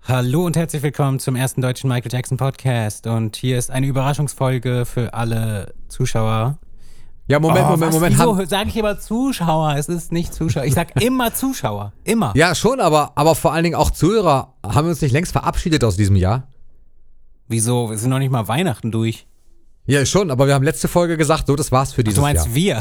Hallo und herzlich willkommen zum ersten deutschen Michael Jackson Podcast. Und hier ist eine Überraschungsfolge für alle Zuschauer. Ja, Moment. Wieso sage ich immer Zuschauer? Es ist nicht Zuschauer. Ich sage immer Zuschauer. Immer. Ja, schon, aber vor allen Dingen auch Zuhörer. Haben wir uns nicht längst verabschiedet aus diesem Jahr? Wieso? Wir sind noch nicht mal Weihnachten durch. Ja, schon, aber wir haben letzte Folge gesagt, so, das war's für dieses Jahr. Du meinst wir?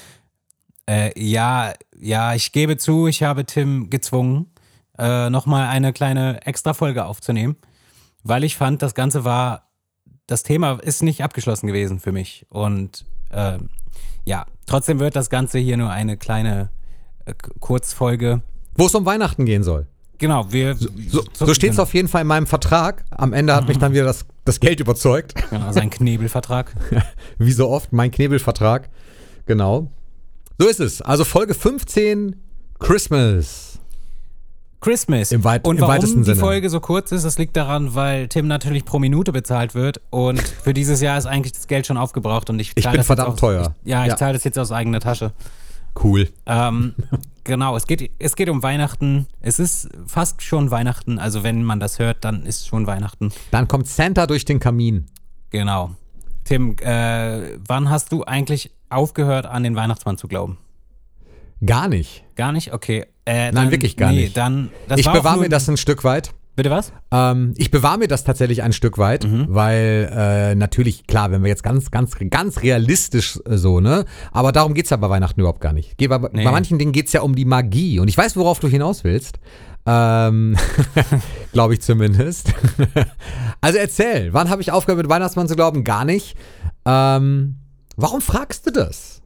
Ja, ich gebe zu, ich habe Tim gezwungen, nochmal eine kleine Extra-Folge aufzunehmen, weil ich fand, das Thema ist nicht abgeschlossen gewesen für mich. Und trotzdem wird das Ganze hier nur eine kleine Kurzfolge. Wo es um Weihnachten gehen soll. Genau, so steht es auf jeden Fall in meinem Vertrag. Am Ende hat mich dann wieder das Geld überzeugt. Genau, sein Knebelvertrag. Wie so oft, mein Knebelvertrag. Genau. So ist es. Also Folge 15, Christmas. Im weitesten Sinne. Die Sinne. Folge so kurz ist, das liegt daran, weil Tim natürlich pro Minute bezahlt wird und für dieses Jahr ist eigentlich das Geld schon aufgebraucht und ich bin verdammt teuer. Ich zahle das jetzt aus eigener Tasche. Cool. Genau, es geht um Weihnachten. Es ist fast schon Weihnachten, also wenn man das hört, dann ist schon Weihnachten. Dann kommt Santa durch den Kamin. Genau. Tim, wann hast du eigentlich aufgehört, an den Weihnachtsmann zu glauben? Gar nicht. Gar nicht? Okay. Nein, wirklich gar nicht. Ich bewahre mir das ein Stück weit. Bitte was? Ich bewahre mir das tatsächlich ein Stück weit, weil natürlich, klar, wenn wir jetzt ganz realistisch so, ne? Aber darum geht's ja bei Weihnachten überhaupt gar nicht. Bei manchen Dingen geht's ja um die Magie. Und ich weiß, worauf du hinaus willst. Glaube ich zumindest. Also erzähl, wann habe ich aufgehört, mit Weihnachtsmann zu glauben? Gar nicht. Warum fragst du das?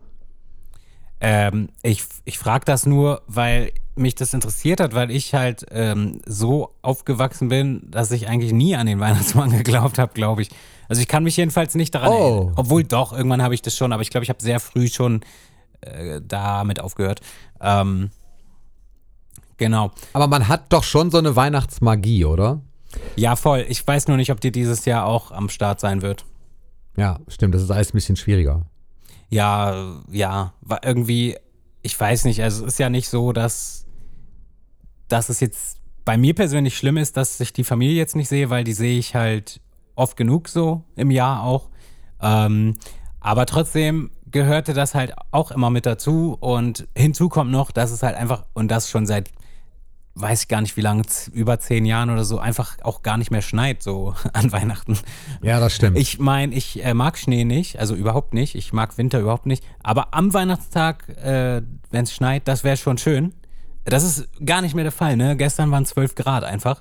Ich frage das nur, weil mich das interessiert hat, weil ich halt so aufgewachsen bin, dass ich eigentlich nie an den Weihnachtsmann geglaubt habe, glaube ich. Also ich kann mich jedenfalls nicht daran erinnern. Obwohl doch, irgendwann habe ich das schon, aber ich glaube, ich habe sehr früh schon damit aufgehört. Genau. Aber man hat doch schon so eine Weihnachtsmagie, oder? Ja, voll. Ich weiß nur nicht, ob die dieses Jahr auch am Start sein wird. Ja, stimmt, das ist alles ein bisschen schwieriger. Ja, irgendwie, ich weiß nicht, also es ist ja nicht so, dass es jetzt bei mir persönlich schlimm ist, dass ich die Familie jetzt nicht sehe, weil die sehe ich halt oft genug so im Jahr auch. Aber trotzdem gehörte das halt auch immer mit dazu und hinzu kommt noch, dass es halt einfach, und das schon seit, weiß ich gar nicht wie lange, über 10 Jahren oder so, einfach auch gar nicht mehr schneit so an Weihnachten. Ja, das stimmt. Ich meine, ich mag Schnee nicht, also überhaupt nicht. Ich mag Winter überhaupt nicht. Aber am Weihnachtstag, wenn es schneit, das wäre schon schön. Das ist gar nicht mehr der Fall, ne? Gestern waren 12 Grad einfach.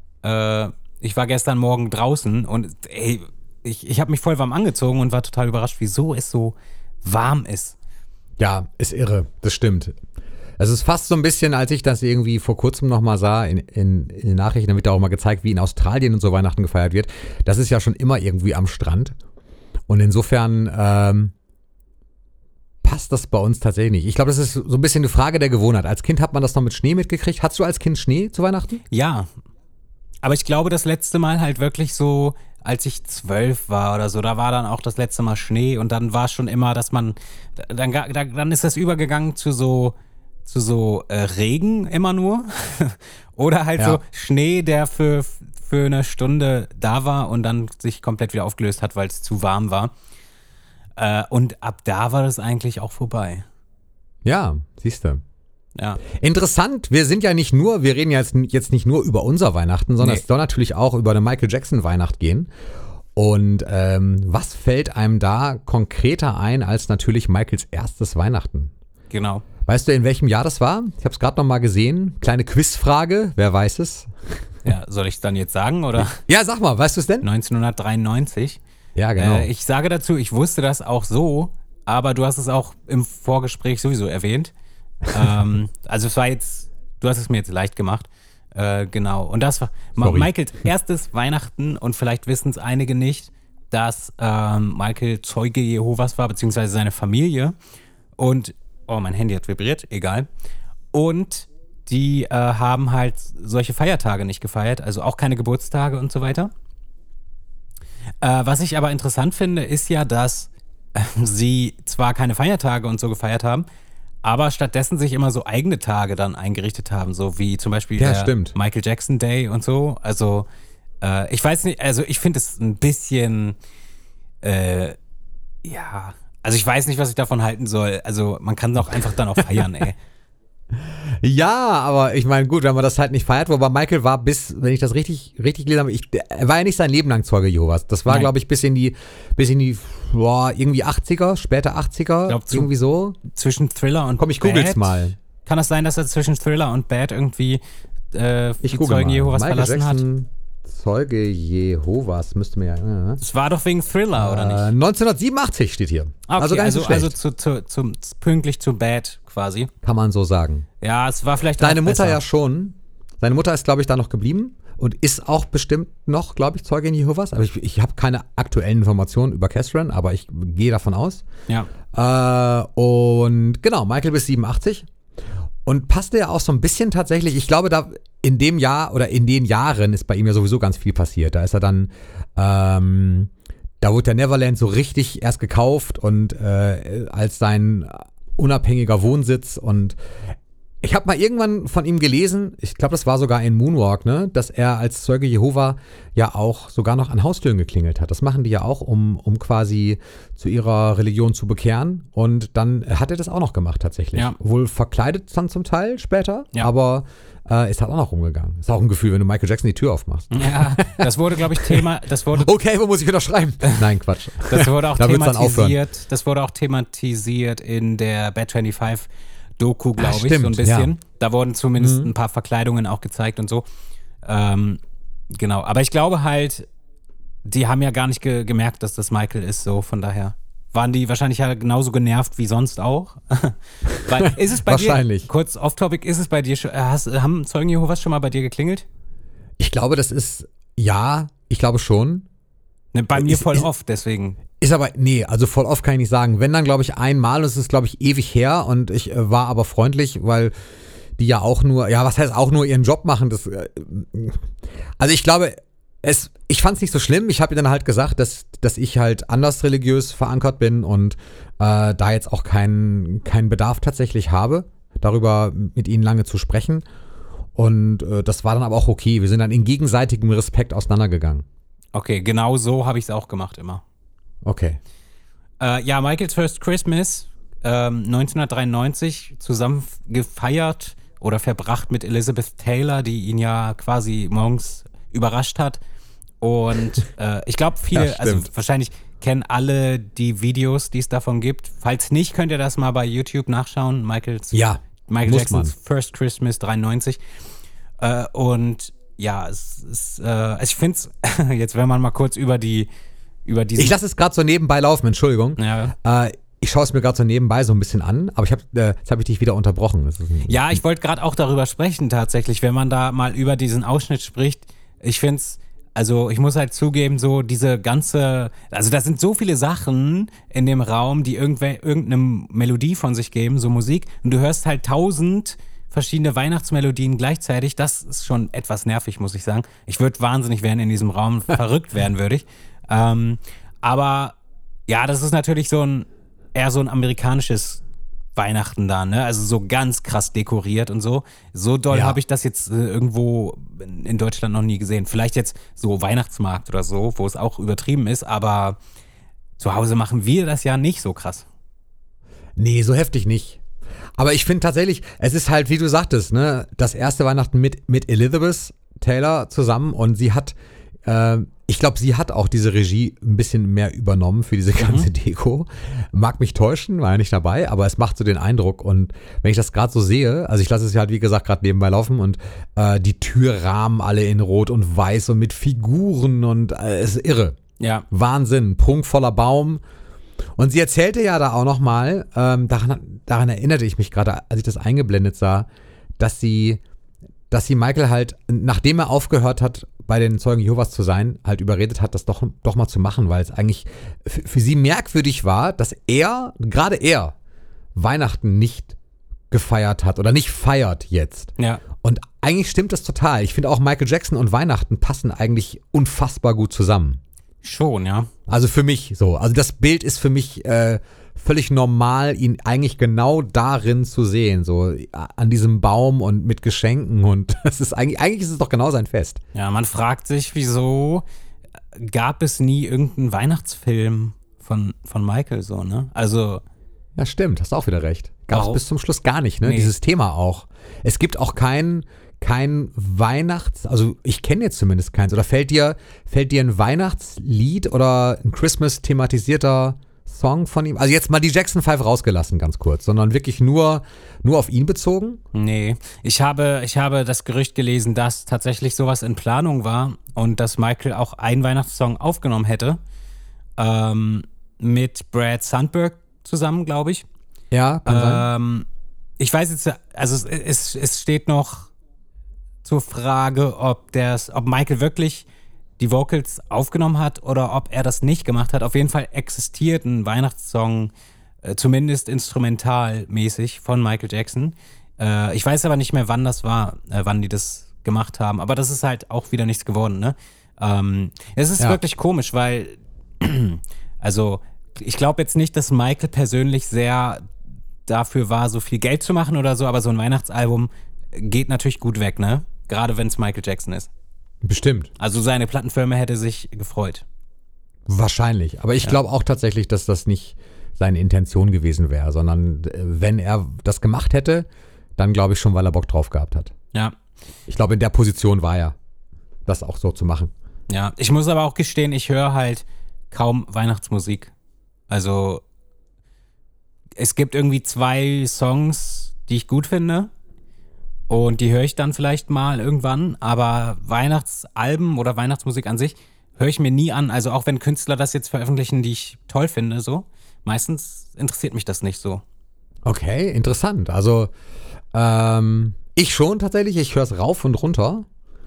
Ich war gestern Morgen draußen und ich habe mich voll warm angezogen und war total überrascht, wieso es so warm ist. Ja, ist irre, das stimmt. Es ist fast so ein bisschen, als ich das irgendwie vor kurzem nochmal sah, in den Nachrichten, da wird auch mal gezeigt, wie in Australien und so Weihnachten gefeiert wird. Das ist ja schon immer irgendwie am Strand. Und insofern passt das bei uns tatsächlich nicht. Ich glaube, das ist so ein bisschen eine Frage der Gewohnheit. Als Kind hat man das noch mit Schnee mitgekriegt. Hattest du als Kind Schnee zu Weihnachten? Ja, aber ich glaube, das letzte Mal halt wirklich so, als ich 12 war oder so, da war dann auch das letzte Mal Schnee und dann war es schon immer, dass man, dann ist das übergegangen zu so Regen immer nur oder halt so Schnee, der für eine Stunde da war und dann sich komplett wieder aufgelöst hat, weil es zu warm war. Und ab da war das eigentlich auch vorbei. Ja, siehst du. Ja. Interessant, wir reden ja jetzt nicht nur über unser Weihnachten, sondern es soll natürlich auch über eine Michael Jackson Weihnacht gehen. Und was fällt einem da konkreter ein als natürlich Michaels erstes Weihnachten? Genau. Weißt du, in welchem Jahr das war? Ich habe es gerade noch mal gesehen. Kleine Quizfrage, wer weiß es? Ja, soll ich es dann jetzt sagen, oder? Ja, sag mal, weißt du es denn? 1993. Ja, genau. Ich sage dazu, ich wusste das auch so, aber du hast es auch im Vorgespräch sowieso erwähnt. Also es war jetzt, du hast es mir jetzt leicht gemacht. Genau. Und das war Michaels erstes Weihnachten und vielleicht wissen es einige nicht, dass Michael Zeuge Jehovas war, beziehungsweise seine Familie. Und mein Handy hat vibriert, egal. Und die haben halt solche Feiertage nicht gefeiert, also auch keine Geburtstage und so weiter. Was ich aber interessant finde, ist ja, dass sie zwar keine Feiertage und so gefeiert haben, aber stattdessen sich immer so eigene Tage dann eingerichtet haben, so wie zum Beispiel der Michael Jackson Day und so. Also ich weiß nicht, also ich finde es ein bisschen, also ich weiß nicht, was ich davon halten soll. Also man kann doch einfach dann auch feiern, ey. Ja, aber ich meine, gut, wenn man das halt nicht feiert, wobei Michael war wenn ich das richtig gelesen habe, er war ja nicht sein Leben lang Zeuge Jehovas. Das war, glaube ich, bis in die irgendwie 80er, später 80er, irgendwie so. Zwischen Thriller und Komm, ich google's mal. Kann das sein, dass er zwischen Thriller und Bad irgendwie die Zeugen Jehovas verlassen hat? Zeuge Jehovas, müsste mir ja. Das war doch wegen Thriller, oder nicht? 1987 steht hier. Okay, also gar nicht so schlecht. Pünktlich zu Bad quasi. Kann man so sagen. Ja, es war vielleicht Seine Mutter ja schon. Seine Mutter ist, glaube ich, da noch geblieben und ist auch bestimmt noch, glaube ich, Zeugin Jehovas. Aber ich habe keine aktuellen Informationen über Catherine, aber ich gehe davon aus. Ja. Und genau, Michael bis 87. Und passte ja auch so ein bisschen tatsächlich, ich glaube, da in dem Jahr oder in den Jahren ist bei ihm ja sowieso ganz viel passiert. Da ist er dann, da wurde der Neverland so richtig erst gekauft und als sein unabhängiger Wohnsitz. Und ich habe mal irgendwann von ihm gelesen, ich glaube, das war sogar in Moonwalk, ne, dass er als Zeuge Jehova ja auch sogar noch an Haustüren geklingelt hat. Das machen die ja auch, um quasi zu ihrer Religion zu bekehren. Und dann hat er das auch noch gemacht tatsächlich. Ja. Wohl verkleidet dann zum Teil später, aber ist halt auch noch rumgegangen. Ist auch ein Gefühl, wenn du Michael Jackson die Tür aufmachst. Ja, das wurde, glaube ich, Thema. Okay, wo muss ich unterschreiben? Nein, Quatsch. Das wurde auch thematisiert. Das wurde auch thematisiert in der Bad 25 Doku, glaube ich, so ein bisschen. Ja. Da wurden zumindest ein paar Verkleidungen auch gezeigt und so. Genau, aber ich glaube halt, die haben ja gar nicht gemerkt, dass das Michael ist, so von daher. Waren die wahrscheinlich ja genauso genervt wie sonst auch? Weil, ist es bei wahrscheinlich. Dir, kurz off-topic, ist es bei dir schon, haben Zeugen Jehovas schon mal bei dir geklingelt? Ich glaube, das ist, ja, ich glaube schon. Ne, bei mir voll oft, deswegen. Ist aber, nee, also voll oft kann ich nicht sagen. Wenn dann, glaube ich, einmal, das ist, glaube ich, ewig her und ich war aber freundlich, weil die ja auch nur, ja, was heißt auch nur ihren Job machen, das, also ich glaube, ich fand es nicht so schlimm. Ich habe ihr dann halt gesagt, dass ich halt anders religiös verankert bin und da jetzt auch keinen Bedarf tatsächlich habe, darüber mit ihnen lange zu sprechen. Und das war dann aber auch okay. Wir sind dann in gegenseitigem Respekt auseinandergegangen. Okay, genau so habe ich es auch gemacht immer. Okay. Ja, Michael's First Christmas 1993 zusammen gefeiert oder verbracht mit Elizabeth Taylor, die ihn ja quasi morgens überrascht hat. Und ich glaube, viele, also wahrscheinlich kennen alle die Videos, die es davon gibt. Falls nicht, könnt ihr das mal bei YouTube nachschauen. Michael Jackson's First Christmas 93. Und ja, also ich finde es, jetzt wenn man mal kurz über diesen... Ich lasse es gerade so nebenbei laufen, Entschuldigung. Ja. Ich schaue es mir gerade so nebenbei so ein bisschen an, aber jetzt habe ich dich wieder unterbrochen. Ja, ich wollte gerade auch darüber sprechen tatsächlich, wenn man da mal über diesen Ausschnitt spricht. Ich finde es, also ich muss halt zugeben, so diese ganze, also da sind so viele Sachen in dem Raum, die irgendeine Melodie von sich geben, so Musik, und du hörst halt 1000 verschiedene Weihnachtsmelodien gleichzeitig. Das ist schon etwas nervig, muss ich sagen. Ich würde wahnsinnig werden in diesem Raum, verrückt werden würde ich. Aber ja, das ist natürlich eher so ein amerikanisches Weihnachten da, ne? Also so ganz krass dekoriert und so. So doll habe ich das jetzt irgendwo in Deutschland noch nie gesehen. Vielleicht jetzt so Weihnachtsmarkt oder so, wo es auch übertrieben ist, aber zu Hause machen wir das ja nicht so krass. Nee, so heftig nicht. Aber ich finde tatsächlich, es ist halt, wie du sagtest, ne, das erste Weihnachten mit Elizabeth Taylor zusammen und sie hat, ich glaube, sie hat auch diese Regie ein bisschen mehr übernommen für diese ganze Deko. Mag mich täuschen, war ja nicht dabei, aber es macht so den Eindruck. Und wenn ich das gerade so sehe, also ich lasse es ja halt, wie gesagt, gerade nebenbei laufen und die Türrahmen alle in Rot und Weiß und mit Figuren und es ist irre. Ja. Wahnsinn, prunkvoller Baum. Und sie erzählte ja da auch nochmal, daran erinnerte ich mich gerade, als ich das eingeblendet sah, dass sie Michael halt, nachdem er aufgehört hat, bei den Zeugen Jehovas zu sein, halt überredet hat, das doch mal zu machen, weil es eigentlich für sie merkwürdig war, dass gerade er, Weihnachten nicht gefeiert hat oder nicht feiert jetzt. Ja. Und eigentlich stimmt das total. Ich finde auch Michael Jackson und Weihnachten passen eigentlich unfassbar gut zusammen. Schon, ja. Also für mich so. Also das Bild ist für mich völlig normal, ihn eigentlich genau darin zu sehen, so an diesem Baum und mit Geschenken und das ist eigentlich ist es doch genau sein Fest. Ja, man fragt sich, wieso gab es nie irgendeinen Weihnachtsfilm von Michael so, ne? Also. Ja, stimmt, hast auch wieder recht. Gab es bis zum Schluss gar nicht, ne? Nee. Dieses Thema auch. Es gibt auch kein also ich kenne jetzt zumindest keins. Oder fällt dir ein Weihnachtslied oder ein Christmas-thematisierter Song von ihm? Also jetzt mal die Jackson 5 rausgelassen, ganz kurz, sondern wirklich nur auf ihn bezogen? Nee, ich habe das Gerücht gelesen, dass tatsächlich sowas in Planung war und dass Michael auch einen Weihnachtssong aufgenommen hätte. Mit Brad Sandberg zusammen, glaube ich. Ja, kann sein. Ich weiß jetzt, also es steht noch zur Frage, ob Michael wirklich die Vocals aufgenommen hat oder ob er das nicht gemacht hat. Auf jeden Fall existiert ein Weihnachtssong, zumindest instrumentalmäßig von Michael Jackson. Ich weiß aber nicht mehr, wann das war, wann die das gemacht haben. Aber das ist halt auch wieder nichts geworden, ne? Es ist wirklich komisch, weil also ich glaube jetzt nicht, dass Michael persönlich sehr dafür war, so viel Geld zu machen oder so, aber so ein Weihnachtsalbum geht natürlich gut weg, ne? Gerade wenn es Michael Jackson ist. Bestimmt. Also seine Plattenfirma hätte sich gefreut. Wahrscheinlich. Aber ich glaube auch tatsächlich, dass das nicht seine Intention gewesen wäre, sondern wenn er das gemacht hätte, dann glaube ich schon, weil er Bock drauf gehabt hat. Ja. Ich glaube, in der Position war er, das auch so zu machen. Ja, ich muss aber auch gestehen, ich höre halt kaum Weihnachtsmusik. Also es gibt irgendwie 2 Songs, die ich gut finde und die höre ich dann vielleicht mal irgendwann, aber Weihnachtsalben oder Weihnachtsmusik an sich höre ich mir nie an. Also auch wenn Künstler das jetzt veröffentlichen, die ich toll finde, so, meistens interessiert mich das nicht so. Okay, interessant. Also ich schon tatsächlich, ich höre es rauf und runter.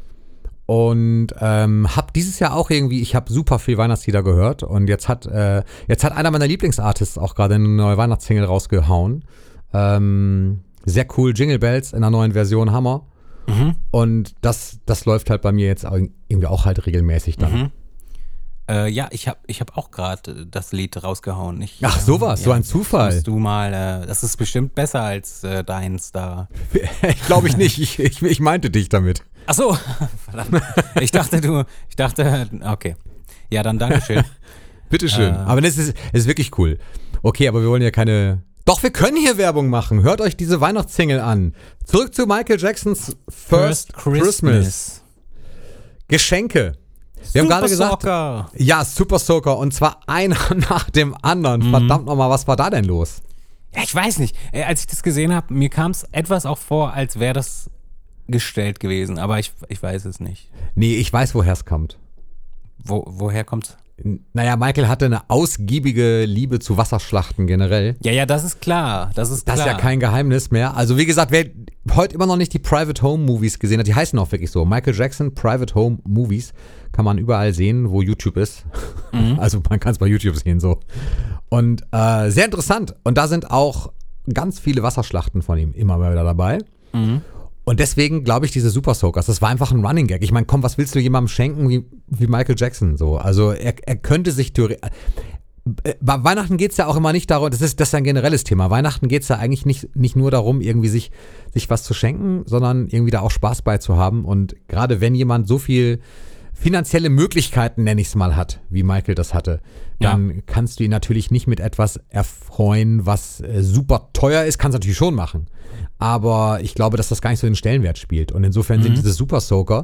Und habe dieses Jahr auch irgendwie, ich habe super viel Weihnachtslieder gehört und jetzt hat einer meiner Lieblingsartists auch gerade eine neue Weihnachtssingle rausgehauen. Sehr cool, Jingle Bells in einer neuen Version, Hammer. Mhm. Und das läuft halt bei mir jetzt irgendwie auch halt regelmäßig dann. Mhm. Ja, ich hab auch gerade das Lied rausgehauen. Ach sowas, so ein Zufall. Musst du mal, das ist bestimmt besser als deins da. Glaube ich nicht, ich meinte dich damit. Ach so, verdammt. Ich dachte, okay. Ja, dann Dankeschön. Bitteschön. Aber das ist wirklich cool. Okay, aber wir wollen ja keine... Doch, wir können hier Werbung machen. Hört euch diese Weihnachtssingle an. Zurück zu Michael Jacksons First Christmas. Geschenke. Wir haben gerade gesagt, ja, Super Soaker und zwar einer nach dem anderen. Verdammt nochmal, was war da denn los? Ja, ich weiß nicht. Als ich das gesehen habe, mir kam es etwas auch vor, als wäre das gestellt gewesen, aber ich weiß es nicht. Nee, ich weiß, woher es kommt. Woher kommt's? Naja, Michael hatte eine ausgiebige Liebe zu Wasserschlachten generell. Ja, das ist klar. Das ist ja kein Geheimnis mehr. Also wie gesagt, wer heute immer noch nicht die Private Home Movies gesehen hat, die heißen auch wirklich so. Michael Jackson Private Home Movies kann man überall sehen, wo YouTube ist. Mhm. Also man kann es bei YouTube sehen so. Und sehr interessant. Und da sind auch ganz viele Wasserschlachten von ihm immer wieder dabei. Mhm. Und deswegen glaube ich, diese Super Soakers, das war einfach ein Running Gag. Ich meine, komm, was willst du jemandem schenken wie Michael Jackson? So? Also er könnte sich bei Weihnachten geht es ja auch immer nicht darum, das ist ein generelles Thema. Weihnachten geht es ja eigentlich nicht nur darum, irgendwie sich was zu schenken, sondern irgendwie da auch Spaß bei zu haben. Und gerade wenn jemand so viel finanzielle Möglichkeiten, nenne ich es mal, hat, wie Michael das hatte, dann kannst du ihn natürlich nicht mit etwas erfreuen, was super teuer ist. Kannst du natürlich schon machen. Aber ich glaube, dass das gar nicht so den Stellenwert spielt. Und insofern sind diese Super Soaker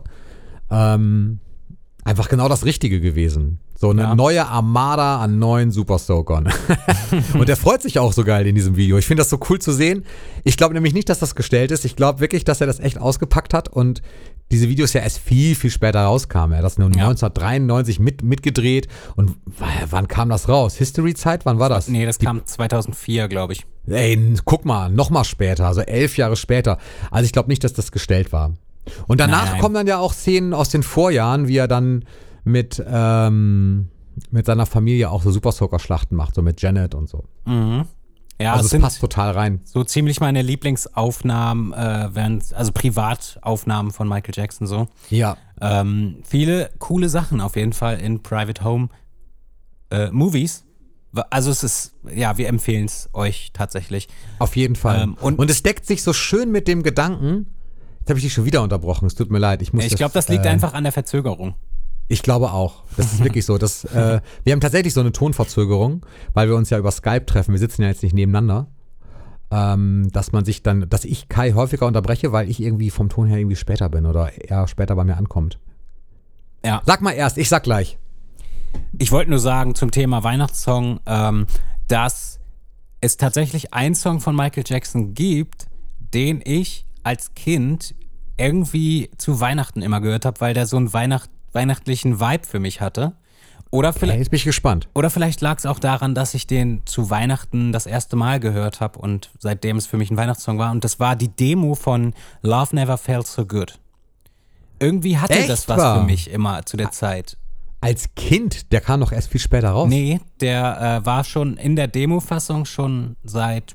einfach genau das Richtige gewesen. So eine neue Armada an neuen Super Soakern. Und der freut sich auch so geil in diesem Video. Ich finde das so cool zu sehen. Ich glaube nämlich nicht, dass das gestellt ist. Ich glaube wirklich, dass er das echt ausgepackt hat und diese Videos ja erst viel, viel später rauskamen. Er hat das nur 1993 mitgedreht. Und wann kam das raus? History-Zeit? Wann war das? Nee, das kam 2004, glaube ich. Ey, guck mal, noch mal später, also 11 Jahre später. Also ich glaube nicht, dass das gestellt war. Und danach kommen dann ja auch Szenen aus den Vorjahren, wie er dann mit seiner Familie auch so Super Soaker-Schlachten macht, so mit Janet und so. Mhm. Ja, also es passt total rein. So ziemlich meine Lieblingsaufnahmen, also Privataufnahmen von Michael Jackson so. Ja. Viele coole Sachen auf jeden Fall in Private Home Movies, Also es ist, ja, wir empfehlen es euch tatsächlich. Auf jeden Fall. Und es deckt sich so schön mit dem Gedanken, jetzt habe ich dich schon wieder unterbrochen, es tut mir leid. Ich glaube, das liegt einfach an der Verzögerung. Ich glaube auch. Das ist wirklich so. Wir haben tatsächlich so eine Tonverzögerung, weil wir uns ja über Skype treffen. Wir sitzen ja jetzt nicht nebeneinander. Dass ich Kai häufiger unterbreche, weil ich irgendwie vom Ton her irgendwie später bin oder er später bei mir ankommt. Ja. Sag mal erst, ich sag gleich. Ich wollte nur sagen zum Thema Weihnachtssong, dass es tatsächlich einen Song von Michael Jackson gibt, den ich als Kind irgendwie zu Weihnachten immer gehört habe, weil der so einen weihnachtlichen Vibe für mich hatte. Oder vielleicht, jetzt bin ich gespannt. Oder vielleicht lag es auch daran, dass ich den zu Weihnachten das erste Mal gehört habe und seitdem es für mich ein Weihnachtssong war. Und das war die Demo von Love Never Felt So Good. Irgendwie hatte das was für mich immer zu der Zeit. Als Kind? Der kam doch erst viel später raus. Nee, der war schon in der Demo-Fassung schon seit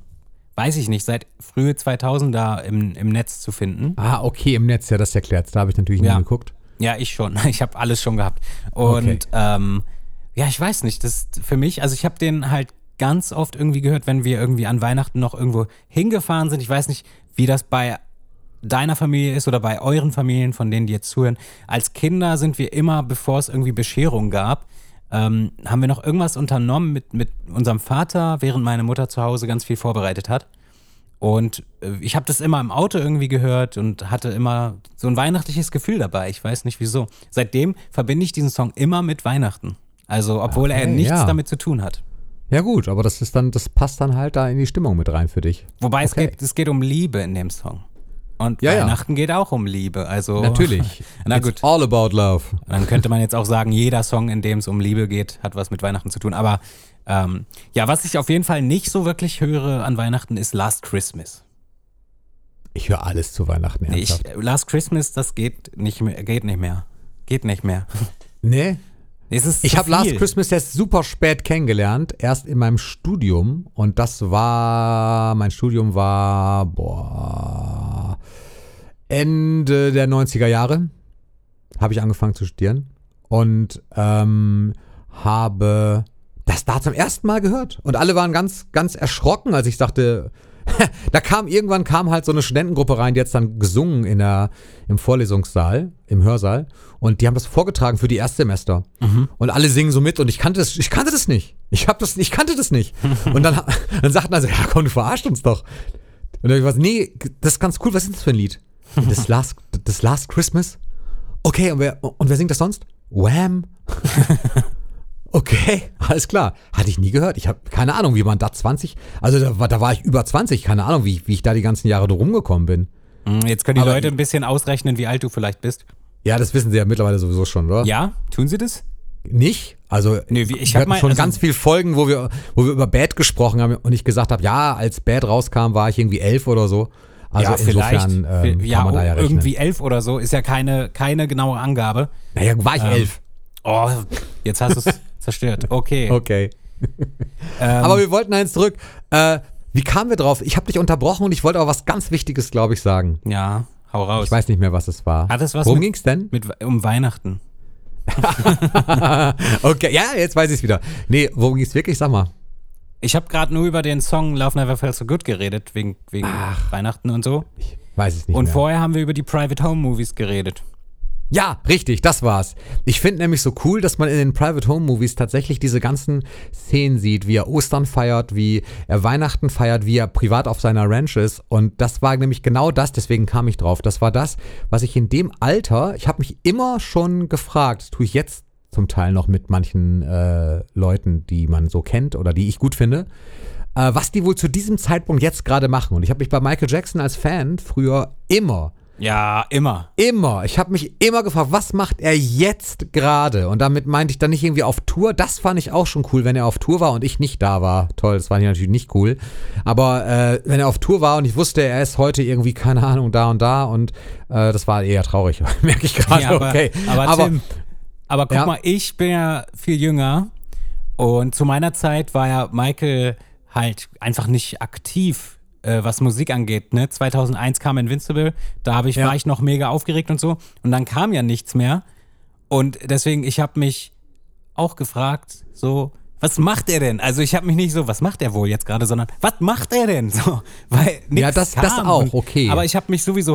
frühe 2000er im Netz zu finden. Ah, okay, im Netz, ja, das erklärt. Da habe ich natürlich nie geguckt. Ja, ich schon. Ich habe alles schon gehabt. Und ich weiß nicht, das für mich, also ich habe den halt ganz oft irgendwie gehört, wenn wir irgendwie an Weihnachten noch irgendwo hingefahren sind. Ich weiß nicht, wie das bei deiner Familie ist oder bei euren Familien, von denen die jetzt zuhören. Als Kinder sind wir immer, bevor es irgendwie Bescherung gab, haben wir noch irgendwas unternommen mit unserem Vater, während meine Mutter zu Hause ganz viel vorbereitet hat. Und ich habe das immer im Auto irgendwie gehört und hatte immer so ein weihnachtliches Gefühl dabei. Ich weiß nicht wieso. Seitdem verbinde ich diesen Song immer mit Weihnachten. Also, obwohl er nichts damit zu tun hat. Ja gut, aber das passt dann halt da in die Stimmung mit rein für dich. Wobei es geht um Liebe in dem Song. Und Weihnachten geht auch um Liebe. Also natürlich. Na gut. It's all about love. Dann könnte man jetzt auch sagen, jeder Song, in dem es um Liebe geht, hat was mit Weihnachten zu tun. Aber was ich auf jeden Fall nicht so wirklich höre an Weihnachten, ist Last Christmas. Ich höre alles zu Weihnachten. Last Christmas, das geht nicht mehr. Geht nicht mehr. Nee? Ich habe Last Christmas erst super spät kennengelernt, erst in meinem Studium. Und mein Studium war Ende der 90er Jahre. Habe ich angefangen zu studieren. Und habe das da zum ersten Mal gehört. Und alle waren ganz, ganz erschrocken, als ich sagte, irgendwann kam halt so eine Studentengruppe rein, die hat dann gesungen im Vorlesungssaal, im Hörsaal. Und die haben das vorgetragen für die Erstsemester. Mhm. Und alle singen so mit und ich kannte das nicht. Ich kannte das nicht. Und dann sagten also, ja komm, du verarscht uns doch. Und dann ich nee, das ist ganz cool, was ist das für ein Lied? Das Last Christmas? Okay, und wer singt das sonst? Wham! Okay, alles klar. Hatte ich nie gehört. Ich habe keine Ahnung, wie man da 20, also da war ich über 20, keine Ahnung, wie ich da die ganzen Jahre drum gekommen bin. Jetzt können die Leute ein bisschen ausrechnen, wie alt du vielleicht bist. Ja, das wissen sie ja mittlerweile sowieso schon, oder? Ja, tun sie das? Nicht? Also wir hatten schon ganz viele Folgen, wo wir über Bad gesprochen haben und ich gesagt habe, ja, als Bad rauskam, war ich irgendwie 11 oder so. Also insofern kann man da ja rechnen. Irgendwie 11 oder so, ist ja keine genaue Angabe. Naja, war ich 11. Oh, jetzt hast du es zerstört. Okay. Aber wir wollten eins zurück. Wie kamen wir drauf? Ich habe dich unterbrochen und ich wollte auch was ganz Wichtiges, glaube ich, sagen. Ja, hau raus. Ich weiß nicht mehr, was es war. Hat es was Worum ging's denn? Um Weihnachten. Okay, ja, jetzt weiß ich es wieder. Nee, worum ging's wirklich? Sag mal. Ich habe gerade nur über den Song Love Never Felt So Good geredet, wegen Weihnachten und so. Ich weiß es nicht Und mehr. vorher haben wir über die Private Home Movies geredet. Ja, richtig, das war's. Ich finde nämlich so cool, dass man in den Private Home Movies tatsächlich diese ganzen Szenen sieht, wie er Ostern feiert, wie er Weihnachten feiert, wie er privat auf seiner Ranch ist. Und das war nämlich genau das, deswegen kam ich drauf. Das war das, was ich in dem Alter, ich habe mich immer schon gefragt, das tue ich jetzt zum Teil noch mit manchen Leuten, die man so kennt oder die ich gut finde, was die wohl zu diesem Zeitpunkt jetzt gerade machen. Und ich habe mich bei Michael Jackson als Fan früher immer Ja, immer. Immer. Ich habe mich immer gefragt, was macht er jetzt gerade? Und damit meinte ich dann nicht irgendwie auf Tour. Das fand ich auch schon cool, wenn er auf Tour war und ich nicht da war. Toll, das war natürlich nicht cool. Aber wenn er auf Tour war und ich wusste, er ist heute irgendwie, keine Ahnung, da und da und das war eher traurig, merke ich gerade. Ja, okay. Aber Tim, guck mal, ich bin ja viel jünger und zu meiner Zeit war ja Michael halt einfach nicht aktiv, was Musik angeht, ne? 2001 kam Invincible, war ich noch mega aufgeregt und so. Und dann kam ja nichts mehr. Und deswegen, ich habe mich auch gefragt, so, was macht er denn? Also ich habe mich nicht so, was macht er wohl jetzt gerade, sondern was macht er denn? So, weil ja, das auch, okay. Aber ich habe mich sowieso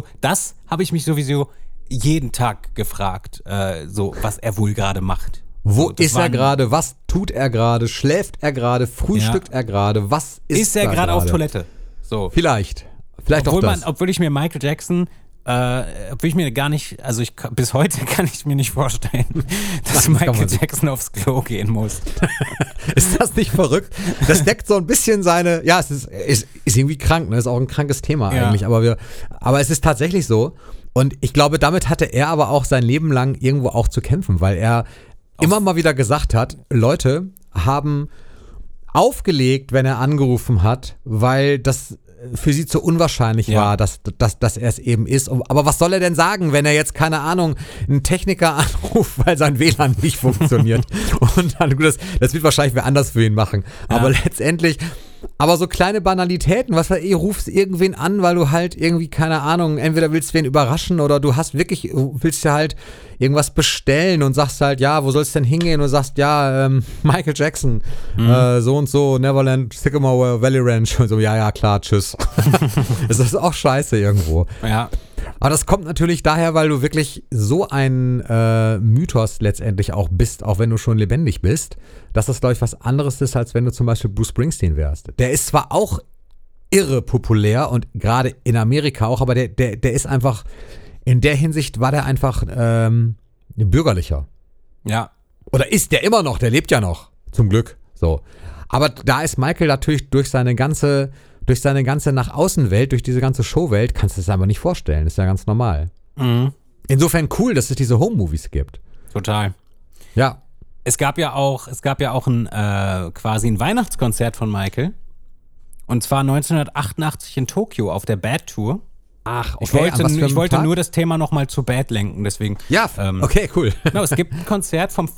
jeden Tag gefragt, so was er wohl gerade macht. Wo ist er gerade? Was tut er gerade? Schläft er gerade? Frühstückt er gerade? Was ist er gerade auf Toilette? So. Vielleicht obwohl auch das. Obwohl ich mir Michael Jackson, obwohl ich mir gar nicht, also bis heute kann ich mir nicht vorstellen, dass Michael Jackson aufs Klo gehen muss. Ist das nicht verrückt? Das deckt so ein bisschen seine, ja, es ist irgendwie krank, ne? Ist auch ein krankes Thema eigentlich, aber es ist tatsächlich so. Und ich glaube, damit hatte er aber auch sein Leben lang irgendwo auch zu kämpfen, weil er immer mal wieder gesagt hat, Leute haben aufgelegt, wenn er angerufen hat, weil das für sie zu unwahrscheinlich war, dass er es eben ist. Aber was soll er denn sagen, wenn er jetzt, keine Ahnung, einen Techniker anruft, weil sein WLAN nicht funktioniert? Und dann, das wird wahrscheinlich wer anders für ihn machen. Aber letztendlich, aber so kleine Banalitäten, rufst irgendwen an, weil du halt irgendwie, keine Ahnung, entweder willst du wen überraschen oder willst dir halt irgendwas bestellen und sagst halt, ja, wo sollst du denn hingehen? Und sagst, ja, Michael Jackson, so und so, Neverland, Sycamore Valley Ranch und so, ja, klar, tschüss. Das ist auch scheiße irgendwo. Ja. Aber das kommt natürlich daher, weil du wirklich so ein Mythos letztendlich auch bist, auch wenn du schon lebendig bist, dass das, glaube ich, was anderes ist, als wenn du zum Beispiel Bruce Springsteen wärst. Der ist zwar auch irre populär und gerade in Amerika auch, aber der ist einfach, in der Hinsicht war der einfach bürgerlicher. Ja. Oder ist der immer noch, der lebt ja noch, zum Glück. So. Aber da ist Michael natürlich durch seine ganze nach Außenwelt, durch diese ganze Showwelt, kannst du es einfach nicht vorstellen. Ist ja ganz normal. Mhm. Insofern cool, dass es diese Home-Movies gibt. Total. Ja. Es gab ja auch quasi ein Weihnachtskonzert von Michael. Und zwar 1988 in Tokio auf der Bad Tour. Ach, okay. Ich wollte nur das Thema nochmal zu Bad lenken, deswegen. Ja, okay, cool. Genau, es gibt ein Konzert vom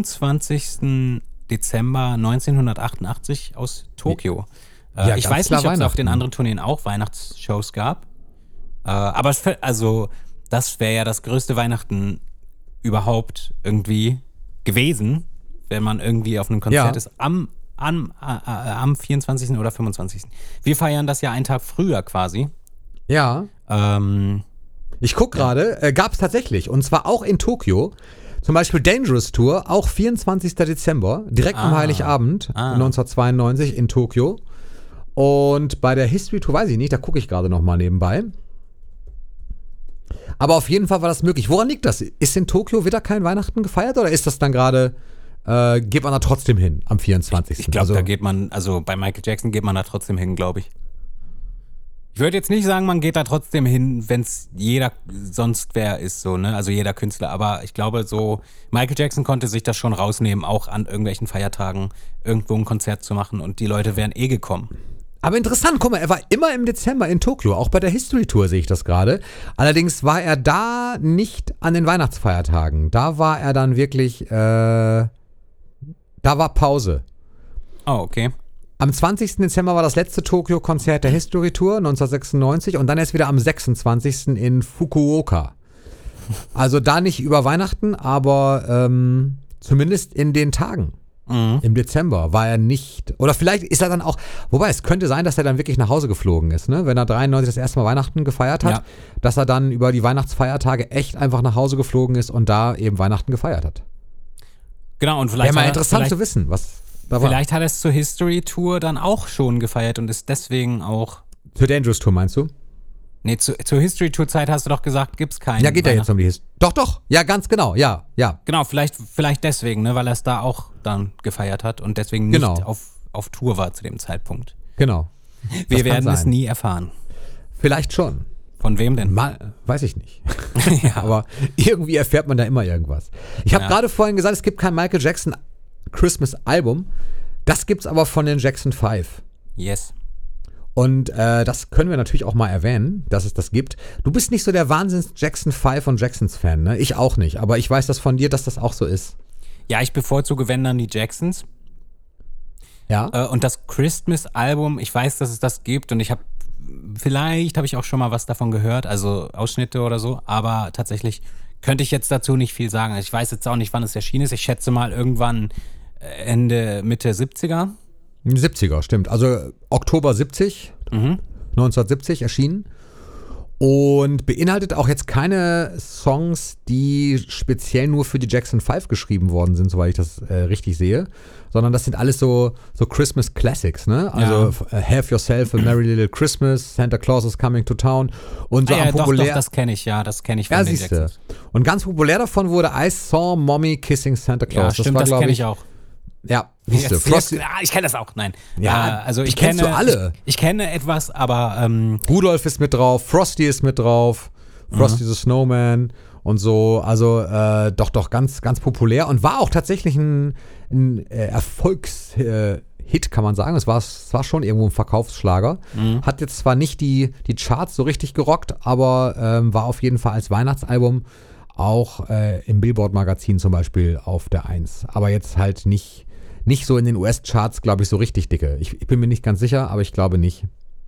25. Dezember 1988 aus Tokio. Ja, ich weiß nicht, ob es auf den anderen Tourneen auch Weihnachtsshows gab. Aber das wäre ja das größte Weihnachten überhaupt irgendwie gewesen, wenn man irgendwie auf einem Konzert ist am 24. oder 25. Wir feiern das ja einen Tag früher quasi. Ja. Ich gucke gerade, gab es tatsächlich. Und zwar auch in Tokio. Zum Beispiel Dangerous Tour, auch 24. Dezember, direkt am Heiligabend 1992 in Tokio. Und bei der History Tour weiß ich nicht, da gucke ich gerade nochmal nebenbei. Aber auf jeden Fall war das möglich. Woran liegt das? Ist in Tokio wieder kein Weihnachten gefeiert oder ist das dann gerade, geht man da trotzdem hin am 24.? Ich glaube, da geht man, also bei Michael Jackson geht man da trotzdem hin, glaube ich. Ich würde jetzt nicht sagen, man geht da trotzdem hin, wenn es jeder sonst wer ist, so, ne? Also jeder Künstler. Aber ich glaube, so Michael Jackson konnte sich das schon rausnehmen, auch an irgendwelchen Feiertagen irgendwo ein Konzert zu machen und die Leute wären gekommen. Aber interessant, guck mal, er war immer im Dezember in Tokio, auch bei der History Tour sehe ich das gerade. Allerdings war er da nicht an den Weihnachtsfeiertagen. Da war er dann wirklich, da war Pause. Oh, okay. Am 20. Dezember war das letzte Tokio-Konzert der History Tour 1996 und dann erst wieder am 26. in Fukuoka. Also da nicht über Weihnachten, aber zumindest in den Tagen. Im Dezember war er nicht, oder vielleicht ist er dann auch, wobei es könnte sein, dass er dann wirklich nach Hause geflogen ist, ne? Wenn er 93 das erste Mal Weihnachten gefeiert hat, dass er dann über die Weihnachtsfeiertage echt einfach nach Hause geflogen ist und da eben Weihnachten gefeiert hat. Genau, und vielleicht. Wäre mal interessant zu wissen, was da war. Vielleicht hat er es zur History Tour dann auch schon gefeiert und ist deswegen auch. Zur Dangerous Tour meinst du? Nee, zur History Tour Zeit hast du doch gesagt, gibt's keinen. Ja, geht ja jetzt um die History. Doch, ja, ganz genau, ja. Genau, vielleicht deswegen, ne, weil er es da auch dann gefeiert hat und deswegen nicht auf Tour war zu dem Zeitpunkt. Genau. Wir werden es nie erfahren. Vielleicht schon. Von wem denn? Weiß ich nicht. Ja. Aber irgendwie erfährt man da immer irgendwas. Ich habe gerade vorhin gesagt, es gibt kein Michael Jackson Christmas Album. Das gibt's aber von den Jackson 5. Yes. Und das können wir natürlich auch mal erwähnen, dass es das gibt. Du bist nicht so der Wahnsinns-Jackson 5 und Jacksons-Fan, ne? Ich auch nicht, aber ich weiß das von dir, dass das auch so ist. Ja, ich bevorzuge, wenn dann die Jacksons. Ja. Und das Christmas-Album, ich weiß, dass es das gibt und vielleicht habe ich auch schon mal was davon gehört, also Ausschnitte oder so, aber tatsächlich könnte ich jetzt dazu nicht viel sagen. Ich weiß jetzt auch nicht, wann es erschienen ist. Ich schätze mal irgendwann Mitte 70er. 70er, stimmt. Also Oktober 1970 erschienen. Und beinhaltet auch jetzt keine Songs, die speziell nur für die Jackson 5 geschrieben worden sind, soweit ich das richtig sehe. Sondern das sind alles so Christmas Classics, ne? Also Have Yourself a Merry Little Christmas, Santa Claus is Coming to Town. Und so populär. Doch, das kenne ich von den Jacksons. Und ganz populär davon wurde I Saw Mommy Kissing Santa Claus. Ja, stimmt, das kenne ich auch. Ja, siehst du. Ich kenne das auch, nein. Ja, also ich kenne alle. Ich kenne etwas, aber Rudolph ist mit drauf, Frosty ist mit drauf, Frosty the Snowman und so. Also doch ganz, ganz populär und war auch tatsächlich ein Erfolgshit, kann man sagen. Es war schon irgendwo ein Verkaufsschlager. Hat jetzt zwar nicht die Charts so richtig gerockt, aber war auf jeden Fall als Weihnachtsalbum auch im Billboard-Magazin zum Beispiel auf der 1. Aber jetzt halt nicht so in den US-Charts, glaube ich, so richtig dicke. Ich bin mir nicht ganz sicher, aber ich glaube nicht.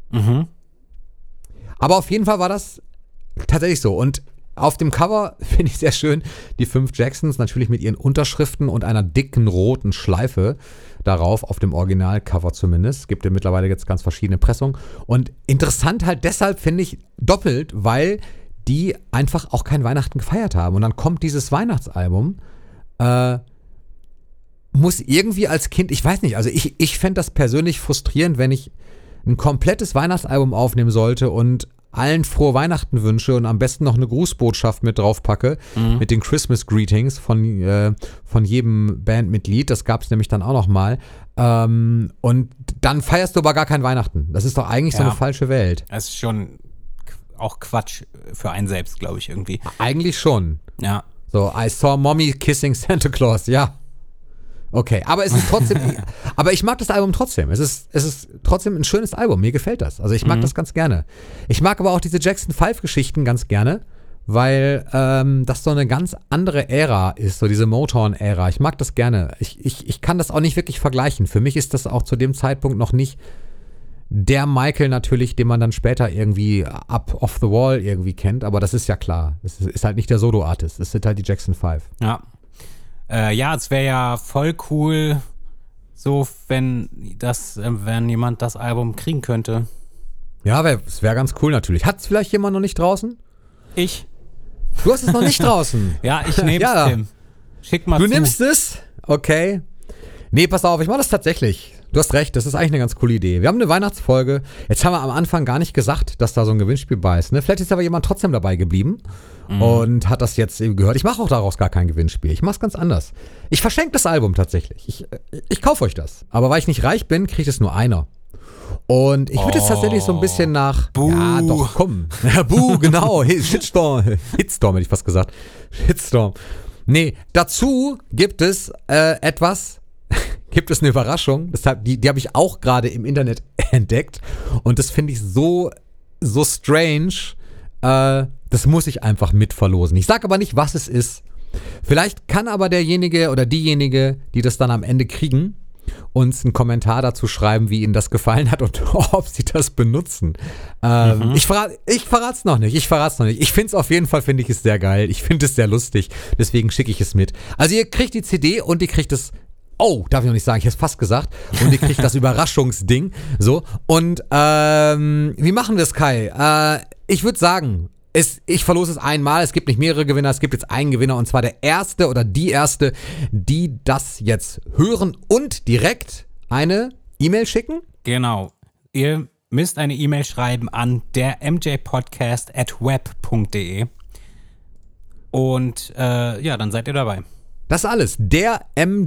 Aber auf jeden Fall war das tatsächlich so. Und auf dem Cover finde ich sehr schön die 5 Jacksons, natürlich mit ihren Unterschriften und einer dicken roten Schleife darauf, auf dem Originalcover zumindest. Gibt ja mittlerweile jetzt ganz verschiedene Pressungen. Und interessant halt deshalb, finde ich, doppelt, weil die einfach auch kein Weihnachten gefeiert haben. Und dann kommt dieses Weihnachtsalbum, muss irgendwie als Kind, ich weiß nicht, also ich fände das persönlich frustrierend, wenn ich ein komplettes Weihnachtsalbum aufnehmen sollte und allen frohe Weihnachten wünsche und am besten noch eine Grußbotschaft mit draufpacke, mit den Christmas Greetings von jedem Bandmitglied. Das gab es nämlich dann auch noch mal. Und dann feierst du aber gar kein Weihnachten. Das ist doch eigentlich so eine falsche Welt. Das ist schon auch Quatsch für einen selbst, glaube ich, irgendwie. Eigentlich schon. Ja. So, I saw Mommy kissing Santa Claus, ja. Okay, aber es ist trotzdem, aber ich mag das Album trotzdem. Es ist trotzdem ein schönes Album. Mir gefällt das. Also ich mag das ganz gerne. Ich mag aber auch diese Jackson 5 Geschichten ganz gerne, weil das so eine ganz andere Ära ist, so diese Motown-Ära. Ich mag das gerne. Ich kann das auch nicht wirklich vergleichen. Für mich ist das auch zu dem Zeitpunkt noch nicht der Michael natürlich, den man dann später irgendwie up off the wall irgendwie kennt. Aber das ist ja klar. Es ist halt nicht der Solo-Artist. Es sind halt die Jackson 5. Ja. Es wäre ja voll cool, so wenn jemand das Album kriegen könnte. Ja, es wäre ganz cool natürlich. Hat es vielleicht jemand noch nicht draußen? Ich. Du hast es noch nicht draußen? Ja, ich nehme es, Tim. Schick mal Du nimmst es? Okay. Nee, pass auf, ich mache das tatsächlich. Du hast recht, das ist eigentlich eine ganz coole Idee. Wir haben eine Weihnachtsfolge. Jetzt haben wir am Anfang gar nicht gesagt, dass da so ein Gewinnspiel bei ist. Ne? Vielleicht ist aber jemand trotzdem dabei geblieben und hat das jetzt eben gehört. Ich mache auch daraus gar kein Gewinnspiel. Ich mache es ganz anders. Ich verschenke das Album tatsächlich. Ich kaufe euch das. Aber weil ich nicht reich bin, kriegt es nur einer. Und ich würde jetzt tatsächlich so ein bisschen nach... Buh. Ja, doch, komm. Buh, genau. Hitstorm hätte ich fast gesagt. Hitstorm. Nee, dazu gibt es etwas... Gibt es eine Überraschung, die habe ich auch gerade im Internet entdeckt und das finde ich so strange, das muss ich einfach mitverlosen. Ich sage aber nicht, was es ist. Vielleicht kann aber derjenige oder diejenige, die das dann am Ende kriegen, uns einen Kommentar dazu schreiben, wie ihnen das gefallen hat und ob sie das benutzen. Ich verrate es noch nicht. Ich finde es auf jeden Fall, finde ich es sehr geil. Ich finde es sehr lustig, deswegen schicke ich es mit. Also ihr kriegt die CD und ihr kriegt es. Oh, darf ich noch nicht sagen, ich hätte es fast gesagt. Und ihr kriegt das Überraschungsding. So. Und wie machen wir es, Kai? Ich würde sagen, ich verlose es einmal. Es gibt nicht mehrere Gewinner, es gibt jetzt einen Gewinner. Und zwar der Erste oder die Erste, die das jetzt hören und direkt eine E-Mail schicken. Genau. Ihr müsst eine E-Mail schreiben an dermjpodcast@web.de. Und dann seid ihr dabei. Das alles. Der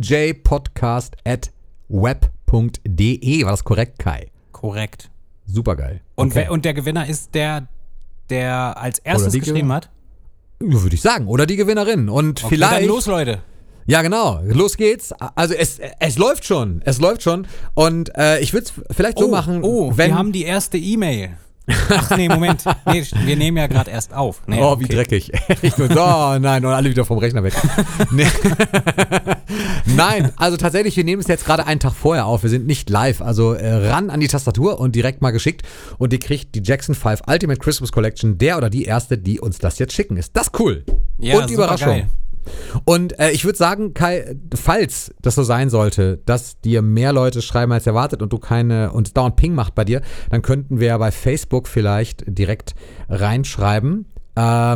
mjpodcast@web.de. War das korrekt, Kai? Korrekt. Supergeil. Okay. Und der Gewinner ist der als erstes geschrieben hat? Würde ich sagen. Oder die Gewinnerin. Und okay, vielleicht. Dann los, Leute. Ja, genau. Los geht's. Also es läuft schon. Es läuft schon. Und ich würde es vielleicht so machen. Wir haben die erste E-Mail. Ach nee, Moment. Nee, wir nehmen ja gerade erst auf. Nee, wie dreckig. Nein, und alle wieder vom Rechner weg. Nee. Nein, also tatsächlich, wir nehmen es jetzt gerade einen Tag vorher auf. Wir sind nicht live. Also ran an die Tastatur und direkt mal geschickt. Und ihr kriegt die Jackson 5 Ultimate Christmas Collection, der oder die Erste, die uns das jetzt schicken. Ist das cool? Ja, und die Überraschung. Geil. Und ich würde sagen, Kai, falls das so sein sollte, dass dir mehr Leute schreiben als erwartet und und es dauernd Ping macht bei dir, dann könnten wir ja bei Facebook vielleicht direkt reinschreiben, dass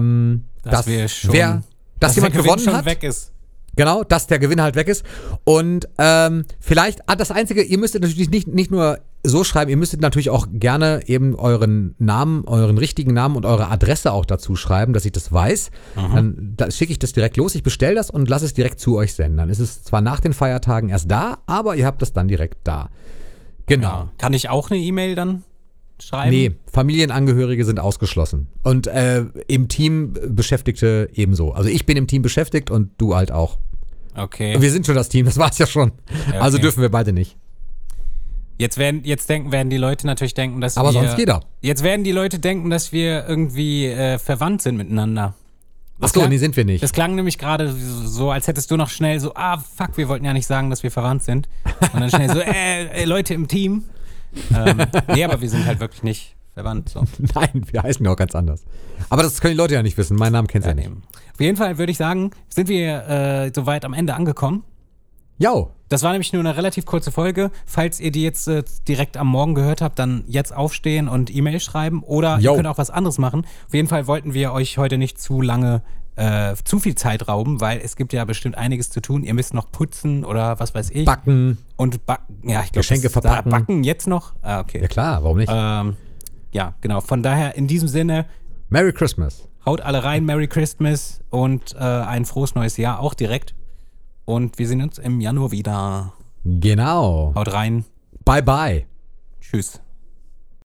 jemand gewonnen hat. Weg ist. Genau, dass der Gewinn halt weg ist. Und vielleicht, das Einzige, ihr müsstet natürlich nicht nur so schreiben, ihr müsstet natürlich auch gerne eben euren Namen, euren richtigen Namen und eure Adresse auch dazu schreiben, dass ich das weiß. Dann schicke ich das direkt los, ich bestelle das und lasse es direkt zu euch senden. Dann ist es zwar nach den Feiertagen erst da, aber ihr habt das dann direkt da. Genau. Ja. Kann ich auch eine E-Mail dann schreiben? Nee, Familienangehörige sind ausgeschlossen. Und im Team Beschäftigte ebenso. Also ich bin im Team beschäftigt und du halt auch. Okay. Wir sind schon das Team, das war's ja schon. Ja, okay. Also dürfen wir beide nicht. Jetzt werden die Leute natürlich denken, dass aber sonst jeder. Jetzt werden die Leute denken, dass wir irgendwie verwandt sind miteinander. Achso, nee, sind wir nicht. Das klang nämlich gerade so, als hättest du noch schnell so, fuck, wir wollten ja nicht sagen, dass wir verwandt sind. Und dann schnell so, Leute im Team. Nee, aber wir sind halt wirklich nicht verwandt. So. Nein, wir heißen ja auch ganz anders. Aber das können die Leute ja nicht wissen. Meinen Namen kennst du ja nicht. Auf jeden Fall würde ich sagen, sind wir soweit am Ende angekommen. Jo. Das war nämlich nur eine relativ kurze Folge. Falls ihr die jetzt direkt am Morgen gehört habt, dann jetzt aufstehen und E-Mail schreiben. Oder ihr könnt auch was anderes machen. Auf jeden Fall wollten wir euch heute nicht zu viel Zeit rauben, weil es gibt ja bestimmt einiges zu tun. Ihr müsst noch putzen oder was weiß ich. Backen. Und backen. Ja, ich glaube, Geschenke verpacken. Backen jetzt noch? Okay. Ja klar, warum nicht? Ja, genau. Von daher in diesem Sinne. Merry Christmas. Haut alle rein, Merry Christmas und ein frohes neues Jahr auch direkt. Und wir sehen uns im Januar wieder. Genau. Haut rein. Bye bye. Tschüss.